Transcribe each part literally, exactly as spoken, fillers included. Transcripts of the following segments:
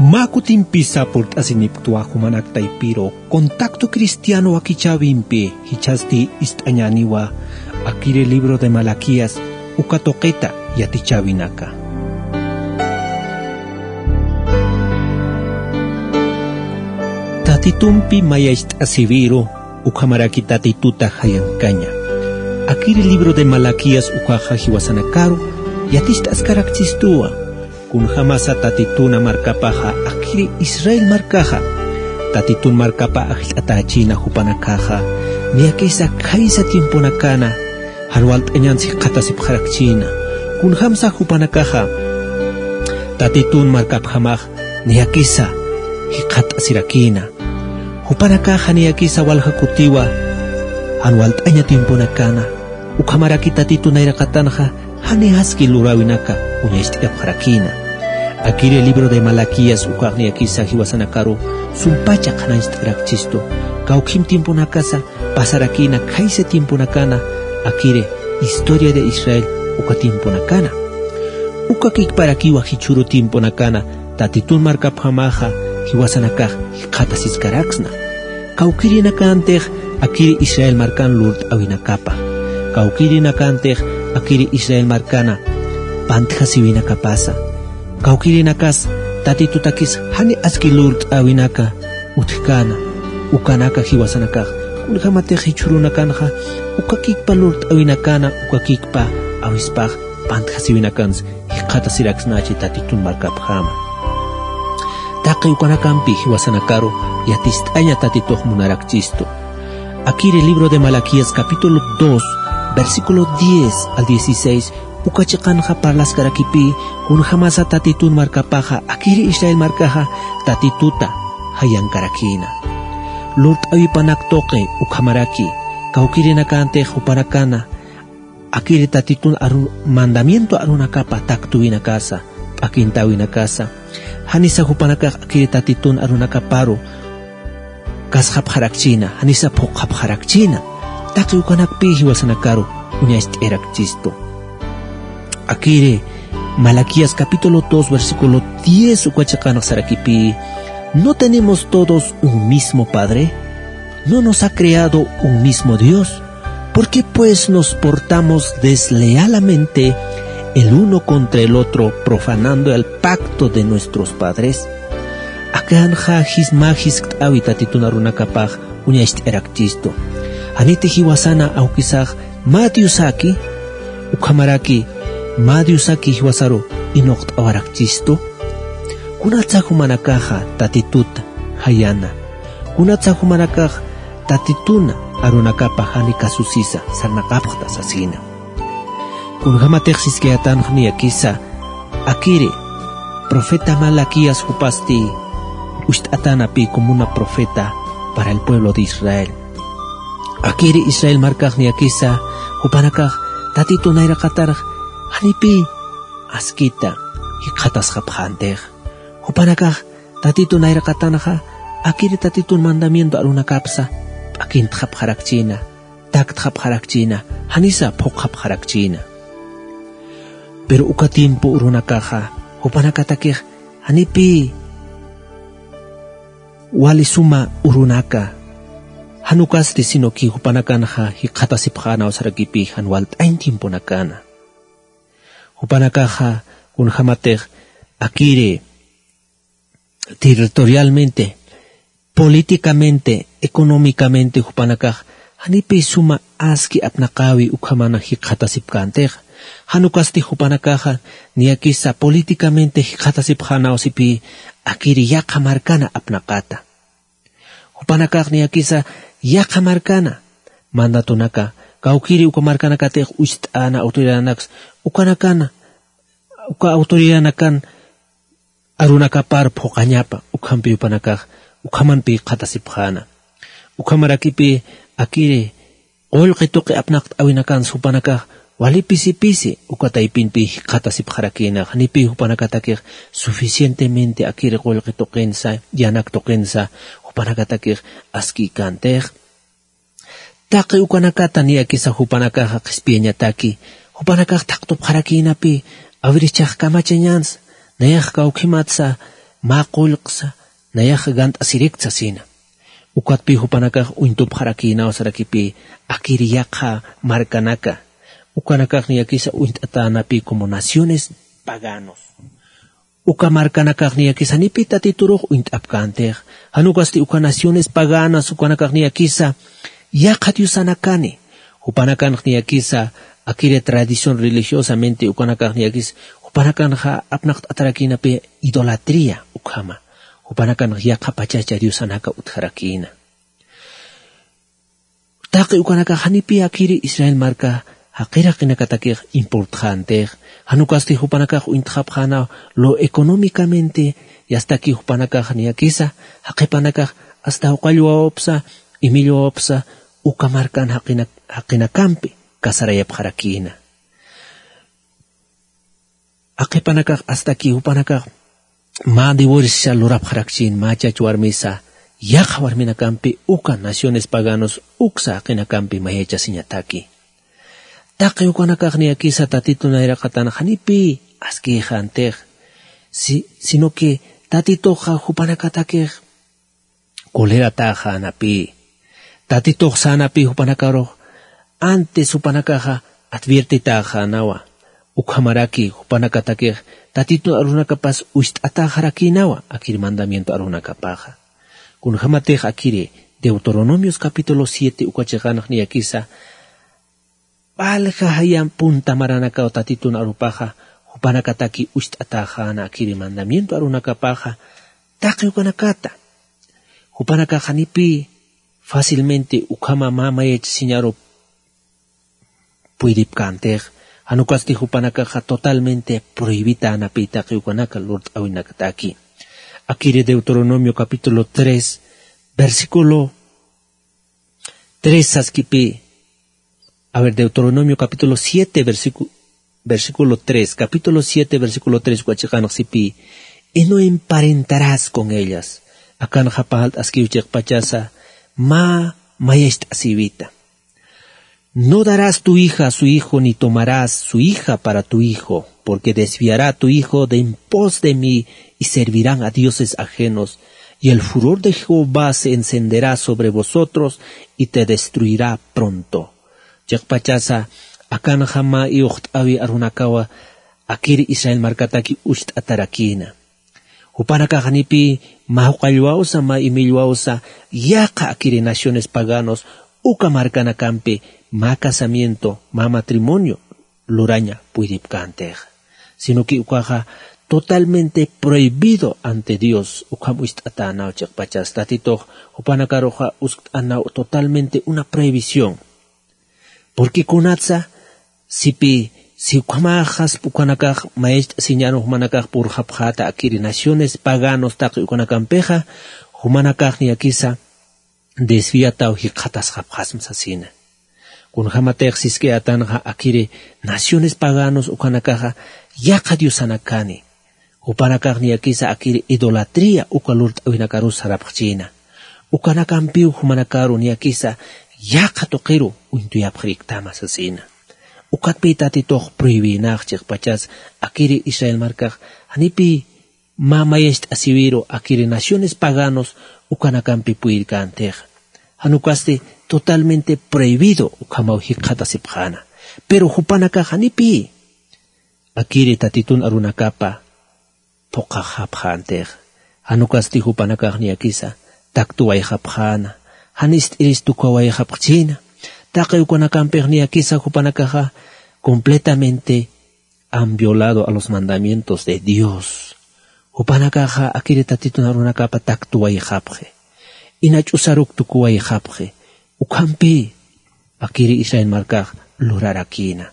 Makutimpisa por asiniptua humanak taipiro contacto cristiano akichavimpi hichasti istañaniwa akire libro de Malaquías ukatoqueta yatichavinaka. Tatitumpi mayaist asiviro ukamaraki tatituta hayankaña. Akire libro de Malaquías ukaja hiwasanakaru yatist askarakchistua. Kun hamasa tatituna markapaja akiri Israel markaja tatitun markapa akil atachina hupanakaja niakisa kaisa tiempo nakana harwalt enyansi qatasip kharakchina kun hamsa hupanakaja tatitun markaphamaj niakisa hiqat asirakina hupanakaja niakisa walhakutiwa harwalt enya tiempo nakana ukhamaraki tatitun airaqatanja hani haski lurawinaka uñaistia kharakina. Akire libro de Malaquías ukagni akisa hiwasanakaru sumpacha qanaistrakchisto kaukim tiempo nakasa pasarakina kaisa tiempo nakana akire historia de Israel uka tiempo nakana uka kikparakiwa hichuru tiempo nakana tatitun markapamaja hiwasanakaj hiqatasiskaraksna kaukiri nakantej akire Israel markan lurt awinakapa kaukiri nakantej akire Israel markana pantjasiwina kapasa kaukiri nakas tatitutakis hani askilurt awinaka utkana ukanaka hiwasanaka ulhamate hichurunakanja ukakikpa lurt awinakana ukakikpa awispaj pantjasiwinakans hiqatasiraksnachi tatitun markapjama taqi ukanakampi hiwasanakaru yatistaña tatituj munarakchisto. Akire libro de Malaquías capítulo dos versículo diez al dieciséis ukachikanja parlas karakipi kun hamasa tatitun markapaja akiri Israel markaja tatituta hayan karakina lurt awipanak toque ukhamaraki kaukiri nakante hupanakana akiri tatitun aru mandamiento arunakapa taktuina casa akintawina casa hanisa hupanaka akiri tatitun arunakaparu kashap harakchina hanisa pokhap harakchina taki ukanakpi hiwasanakaru uñaist erakchisto. Akire Malaquías capítulo dos versículo diez ukachakanak ¿no tenemos todos un mismo Padre? ¿No nos ha creado un mismo Dios? ¿Por qué pues nos portamos deslealmente el uno contra el otro, profanando el pacto de nuestros padres? Akanja hismajis awitatitunarunakapaj uñaist erakchisto. Anite hiwasana aukisaj matiusaki ukamaraki Madiusaki hiwasaru inokt awarakchisto kunatsahu manakaja tatituta hayana kunatsahu manakaj tatituna arunakapa hani kasusisa sarnakapjta sasina kunhamatexis que atanjni akisa akire profeta Malaquías hupasti ustatanapi como una profeta para el pueblo de Israel. Akire Israel markajni akisa hupanakaj tatituna iraqatarj hanipi askita hiqatas japjantej hupanakaj tatitun airaqatanaja akiri tatitun mandamiento arunakapsa akint japjarakchina takt japjarakchina hanisa phok japjarakchina pero uka tiempo urunakaja hupanakatakej hanipi walisuma urunaka hanukasri sino ki hupanakanja hiqatasipjana osarakipi hanwalt ain tiempo nakana hupanakaja kunhamatej akire territorialmente, políticamente, económicamente hupanakaj hanipi suma aski apnakawi ukhamana hiqatasipkantej hanukasti hupanakaja niakisa políticamente hiqatasipjana osipi akiri yaqa markana apnakata hupanakaj niakisa yaqa markana mandatunaka kaukiri uka markana katej ustana autoridadanax ukanakana uka autoridadanakan arunakapar phoqañapa ukhampi upanakaj ukhamanpi qatasipjana ukhamarakipi akire olqituqi apnaqt awinakan supanakaj walipisi pisi ukataypinpi qatasipjarakina hanipi upanakatakej suficientemente akire olqituqinsa yanaktuqinsa upanakatakej askikantej taqi ukanakata niakisa hupanakaja qispiañataki hupanakaj taqtupjarakinapi awirichaj kamachañans nayaj kaukimatsa maqulqsa nayaq gant asirikta sina. Ukatpi hupanakaq uintub harakina osarakipi akiriyaqa markanaka. Ukanakaq niyakisa uint'atanapi como naciones paganos. Uka markanakaq niyakisa nipi tatituruq uint'apkantej. Hanukasti uka naciones paganas ukanakaq niyakisa yaqat yusanakani. Hupanakaq niyakisa akire tradición religiosamente ukanakaq niyakis hupanakaq apnaq atarakinapi idolatría ukama. Hupanakaq yaqa pachacha yusanaka utharakina. Taqi ukanakaq hanipi akiri Israel marka haqira qinakatakej importante. Hanukasti hupanakaq uintqapqana lo económicamente y hasta aquí hupanakaq niyakisa haqipanakaq hasta uqallwaopsa imillwaopsa ukamarkan haqina haqinakampi kasarayapqarakina. Haqipanakaq hasta aquí hupanakaq ma divorcia lurapqarakchin machach warmisa yaqa warminakampi uka naciones paganos uksa haqinakampi mayacha siñataki. Taqi ukanakaq niyakisa tatito nayraqatan hanipi askijantej, si, sino que tatitoqa hupanakatakej kolera taja anapi. Tatitoq sanapi hupanakaro antes hupanakaja advierte taja nawa. Ukhamaraki hupanakatakej tatito arunakapas uist'atajaraki nawa akiri mandamiento arunakapaja. Kunhamatej akiri Deuteronomios capítulo siete ukacheqanaq niyakisa Palja hayan punta maranaka o tatitun arupaja, hupanakataki uist'atajana akiri mandamiento arunakapaja, taqi ukanakata. Hupanakajanipi fácilmente ukama mamayech siñaro puidipkantej, hanukasti hupanakaja totalmente prohibita anapi taqi ukanaka lord awinakataki. Akiri Deuteronomio capítulo tres, versículo tres askipi. A ver, Deuteronomio capítulo siete, versículo, versículo tres, capítulo siete, versículo tres, guachikanosipi, y no emparentarás con ellas. Akan japalt askiuchek pachasa, ma mayest asivita. No darás tu hija a su hijo, ni tomarás su hija para tu hijo, porque desviará tu hijo de en pos de mí, y servirán a dioses ajenos, y el furor de Jehová se encenderá sobre vosotros, y te destruirá pronto. Yakpachasa akan hama iucht awi arunakawa akiri Israel markataki usht atarakina. Hupanaka hanipi mahuqallwausa ma imillwausa yaqa akiri naciones paganos uka markanakampi ma casamiento ma matrimonio luraña puidipkantej. Sino que ukaja totalmente prohibido ante Dios ukam usht atana yakpachas tatito hupanaka roja usht ana totalmente una prohibición. Porque kunatsa sipi si ukamajas ukanakaj maest siñano humanakaj por japjata akiri naciones paganos taqi ukanakampeja humanakaj niyakisa desviata o hiqatas japjasm sasina. Kun hamatej siske atanja akiri naciones paganos ukanakaja yaqa diosanakani. Upanakaj niyakisa akiri idolatría ukalurt awinakarus harapchina. Ukanakampiu humanakaru niyakisa yaqa toqiru uintuyapqriktama sasina. Ukatpi tatitoq prohibinaq chiqpachas akiri Israel markaq hanipi mamayest asibiro akiri naciones paganos ukanakampi puirkantej. Hanukasti totalmente prohibido ukamau hiqata sipjana. Pero hupanaka hanipi akiri tatitun arunakapa poqa hapjantej. Hanukasti hupanaka niyakisa taktuway hapjana. Hanist iris tukaway hapchina. Taqi ukanakampej niyakisa hupanakaja completamente han violado a los mandamientos de Dios. Hupanakaja akiri tatitun arunakapa taktuway hapje. Inachusaruk tukuway hapje. Ukampi akiri Israel markaj lurarakina.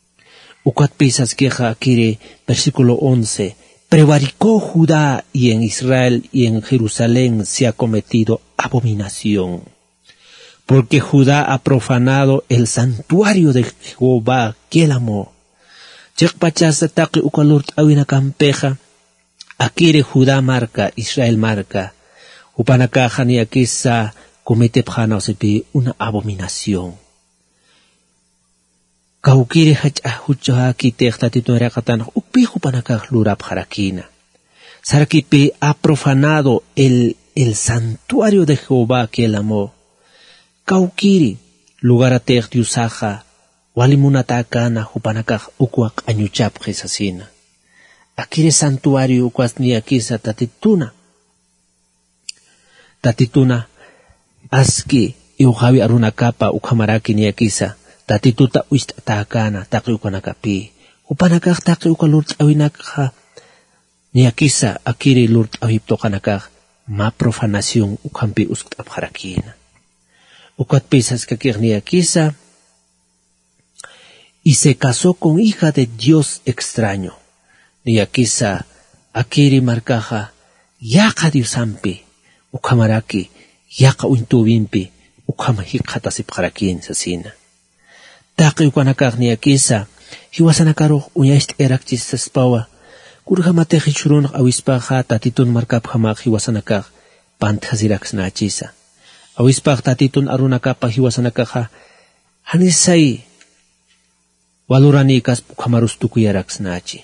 Ukatpi saskeja akiri versículo once. Prevaricó Judá y en Israel y en Jerusalén se ha cometido abominación. Porque Judá ha profanado el santuario de Jehová que él amó. Chekpachasa taqi ukalurt awina kampeja. Akire Judá marca, Israel marca. Upanakaja ni akisa comete pjana osepi una abominación. Kaukire hach ahucha ki tehta tituera katan upi upanakaj lurap harakina. Sarakipi ha profanado el, el santuario de Jehová que él amó. Kaukiri, lugar ateg diusaja, walimunatakana hupanakaj ukuak añuchap jesasina. Akire santuario ukuas ni akisa tatituna. Tatituna, aski iujavi arunakapa ukhamaraki ni akisa, tatituta uistatakana taki ukanakapi. Upanakaj taki ukalurt awinakha, ni akisa akiri lurt awiptokanakaj, ma profanación ukhampi uskapharakina. Ukat pisas kakir ni akisa, y se casó con hija de Dios extraño. Ni akisa akiri markaja, yaka diusampi, ukhamaraki, yaka uintubimpi, ukhamahikhatasipkharakin sasina. Taki ukanakaj ni akisa, hiwasanakaroh unyast erakchis saspawa, kurhamate hichurun awispaja tatitun markap hamak hiwasanakaj, panthazirak snachisa. Awispaq tatitun arunakapa hiwasanakaja, hanisay, waluranikas pukhamarus tukuyarak snachi.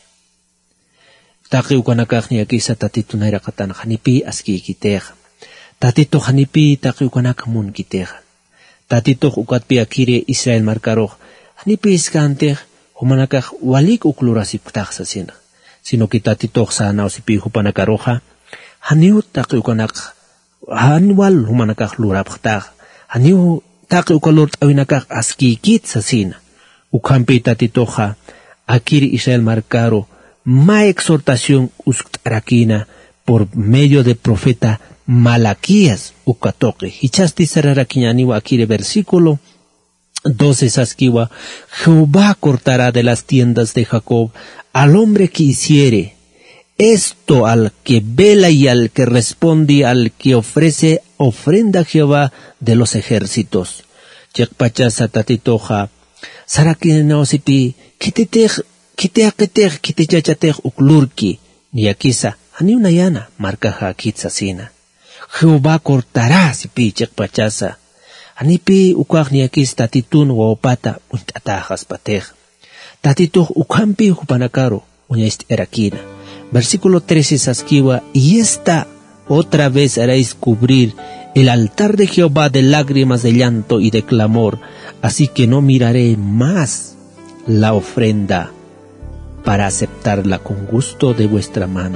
Taki ukanakaj ni akisa tatitun ayrakatan hanipi aski kiteja. Tatito hanipi taki ukanakamun kiteja. Tatito ukatpi akire Israel markaroh, hanipi iskantej, humanakaj walik uklurasipktaj sasina. Sino que tatito sana osipi hupanakaroja, haniu taki ukanakaj, hanwal humanakaj lurapktaj, haniu taki ukalurt awinakaj askikit sasina. Ukampi tatitoja, akiri Israel marcaro, ma exhortación usktarakina por medio de profeta Malaquías ukatoque. Hichasti sararakiñaniwa akire versículo doce saskiwa, Jehová cortará de las tiendas de Jacob al hombre que hiciere esto, al que vela y al que responde, al que ofrece ofrenda a Jehová de los ejércitos. Chekpachasa tatitoja, Sarakinosipi, kititej, kiteaketej, kitechachatej uklurki, ni akisa, hani una yana, marcaja kitsasina. Jehová cortará sipi chekpachasa, hanipi ukaj ni akis tatitun waopata untatajas patej. Tatituj ukampi hupanakaro, uñaist erakina. Versículo trece saskiwa, y esta otra vez haréis cubrir el altar de Jehová de lágrimas de llanto y de clamor, así que no miraré más la ofrenda para aceptarla con gusto de vuestra mano.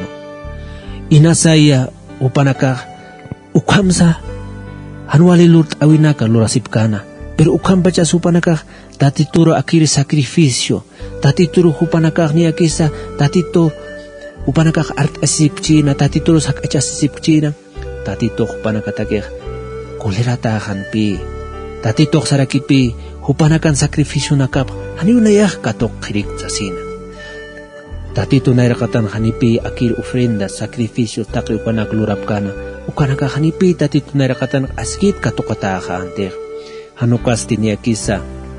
Inasaya upanaka ukamsa anuali lurt awinaka lurasipkana, pero ukampacha upanaka tatituro akiri sacrificio, tatituro upanaka ni akisa tatito upanaka art asipchina, tatituro sak achasipchina, tatito upanaka takeh kolera tahanpi. Tatito sarakipi, hupanakan sacrificio nakap, hani unayah katok kirik sasina. Tatito nairakatan hanipi akir ofrenda, sacrificio taki upanak lurapkana, ukanaka hanipi tatito nairakatan askit katokataha ante. Hanukas tiniakisa,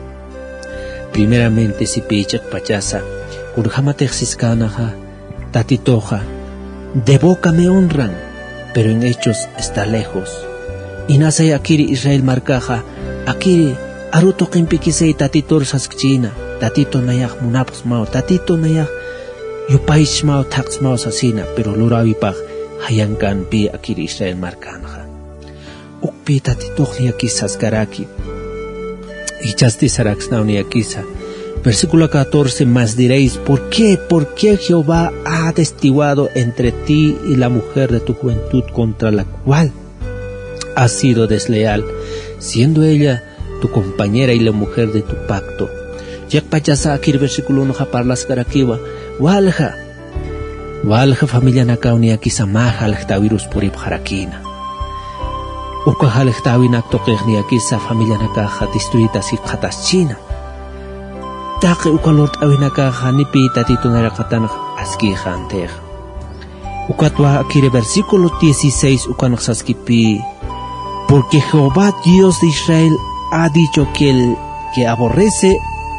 primeramente si pichak pachasa, kurhamatek siskanaha, tatitoja, de boca me honran, pero en hechos está lejos. Inasay akiri Israel marcaja, akiri aruto kimpikisay tatitor saskchina, tatito nayak munaps mao, tatito nayak yupaish mao tax mao sasina, pero lurawipag hayangkan pi akiri Israel markanja. Ukpi tatito ni akisas karaki, ichasti saraxnao ni akisa. Versículo catorce, más diréis, ¿por qué? ¿Por qué Jehová ha atestiguado entre ti y la mujer de tu juventud contra la cual has sido desleal, siendo ella tu compañera y la mujer de tu pacto? Yak pachasa akir versículo uno parlas karakiwa, walja, walja familia nakauni akisa maja alhtavirus purip harakina. Uka halhtawin aktoqni akisa familia nakaja distrita si khatachina. Taki ukalort awinakaja nipi tatito narakatan aski janter. Ukatwa akire versículo dieciséis ukanoxaskipi. Porque Jehová Dios de Israel ha dicho que el que aborrece,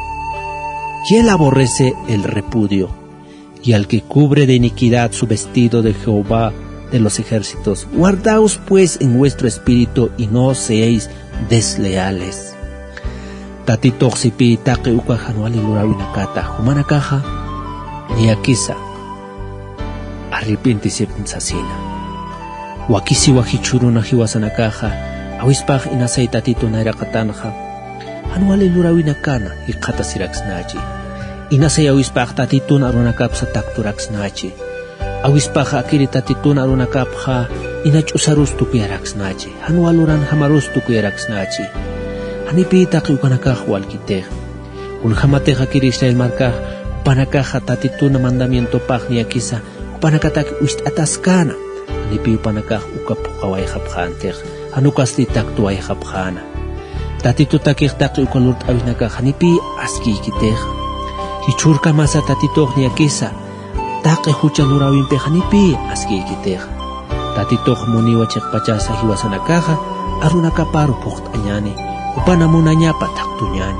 que él aborrece el repudio, y al que cubre de iniquidad su vestido de Jehová de los ejércitos. Guardaos pues en vuestro espíritu y no seáis desleales. Tatito sipi taki ukajanuali lurawinakata humanakaja ni akisa arrepintisipin sasina. Wakisi wakichuruna hiwasanakaja, awispaj inasay tatito nairakatanja, anuale lurawinakana iqata siraksnachi. Inasay awispaj tatito narunakap sa takturaksnachi. Awispaj akiri tatito narunakapja inachusarus tukuyaraksnachi. Anualuran hamarus tukuyaraksnachi. Hanipi takiukanakaj walkitej. Un jamatej akiri Israel markaj, upanakaja tatito na mandamiento paj niakisa, upanakatak uist ataskana. Hanipi upanakaj ukapukaway japjantej. Hanukasti taktuay japjana. Tatito takij taki ukalurt awinakaj hanipi aski ikitej. Hichurka masa tatito niakisa, taki huchalurawinpe hanipi aski ikitej. Tatito muniwa chekpachasa hiwasanakaja, arunakaparu pukt anyani, upanamunanyapa taktunyani.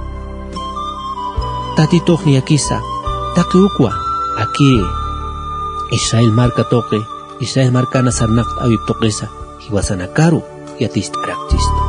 Tatito niakisa, taki ukwa, akiri. Israel marka toke, Israel marka nasarnakt awip tokesa, hiwasanakaru, yatist araktisto.